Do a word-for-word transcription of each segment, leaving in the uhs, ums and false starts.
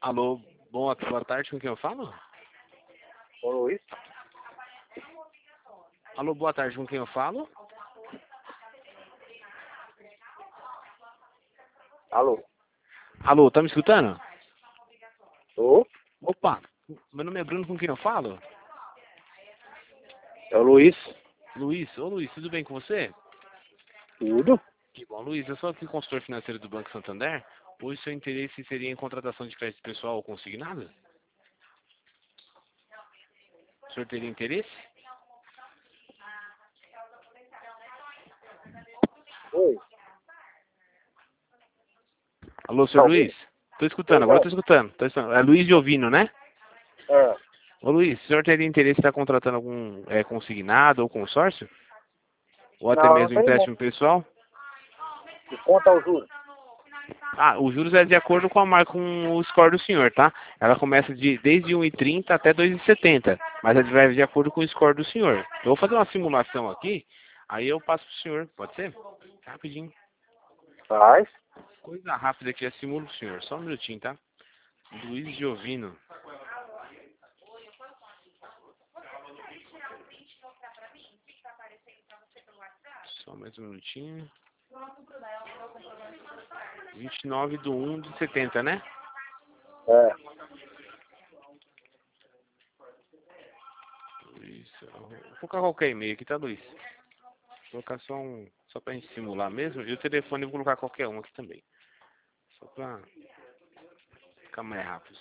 Alô, boa, boa tarde, com quem eu falo? Ô Luiz? Alô, boa tarde, com quem eu falo? Alô? Alô, tá me escutando? Ô? Opa, meu nome é Bruno, com quem eu falo? É o Luiz? Luiz, ô Luiz, tudo bem com você? Tudo? Que bom, Luiz, eu sou aqui consultor financeiro do Banco Santander. Hoje seu interesse seria em contratação de crédito pessoal ou consignado? O senhor teria interesse? Oi? Alô, senhor Tá Luiz? ouvindo? Tô escutando, Oi, agora não. tô escutando. Tô escutando. É Luiz Giovino, né? É. Ô Luiz, o senhor teria interesse em estar contratando algum é, consignado ou consórcio? Ou até Não, não mesmo tem não. empréstimo pessoal? E quanto ao juro? Ah, os juros é de acordo com a marca, com o score do senhor, tá? Ela começa de desde um e trinta até dois e setenta, mas ela vai de acordo com o score do senhor. Eu vou fazer uma simulação aqui, aí eu passo pro senhor, pode ser? Rapidinho. Faz. Coisa rápida aqui, eu simulo pro senhor. Só um minutinho, tá? Luiz Giovino. Só mais um minutinho. vinte e nove de um de setenta, né? É. Luiz, eu vou colocar qualquer e-mail aqui, tá, Luiz? Vou colocar só um, só pra gente simular mesmo. E o telefone eu vou colocar qualquer um aqui também. Só pra ficar mais rápido.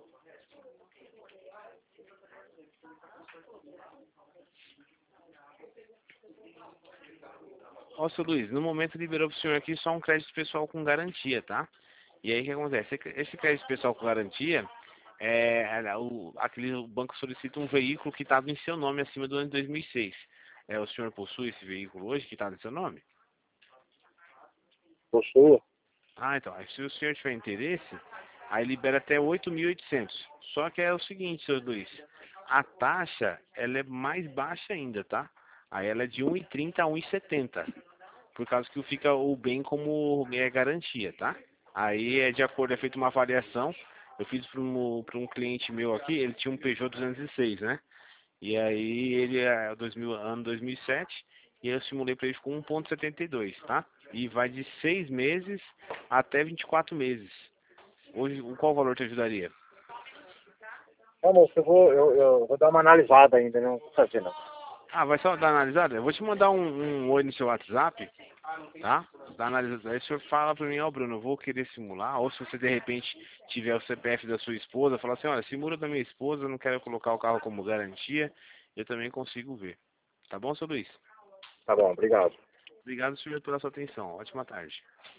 Ó, seu Luiz, no momento liberou pro senhor aqui só um crédito pessoal com garantia, tá? E aí o que acontece? Esse crédito pessoal com garantia, é, é, o, aquele, o banco solicita um veículo que estava em seu nome acima do ano de dois mil e seis. É, o senhor possui esse veículo hoje que está em seu nome? Possuo. Ah, então, aí se o senhor tiver interesse, aí libera até oito mil e oitocentos. Só que é o seguinte, seu Luiz, a taxa, ela é mais baixa ainda, tá? Aí ela é de um e trinta a um e setenta, por causa que fica o bem como é garantia, tá? Aí é de acordo, é feita uma avaliação. Eu fiz para um, para um cliente meu aqui, ele tinha um Peugeot duzentos e seis, né? E aí ele é dois mil, ano dois mil e sete, e eu simulei para ele com um ponto setenta e dois, tá? E vai de seis meses até vinte e quatro meses. Hoje, qual valor te ajudaria? Tá, moço, eu vou, eu, eu vou dar uma analisada ainda, não vou fazer não. Ah, vai só dar uma analisada? Eu vou te mandar um, um oi no seu WhatsApp, tá? Dá uma analisada. Aí o senhor fala pra mim, ó, Bruno, eu vou querer simular. Ou se você de repente tiver o C P F da sua esposa, fala assim, olha, simula da minha esposa, eu não quero colocar o carro como garantia, eu também consigo ver. Tá bom, seu Luiz? Tá bom, obrigado. Obrigado, senhor, pela sua atenção. Ótima tarde.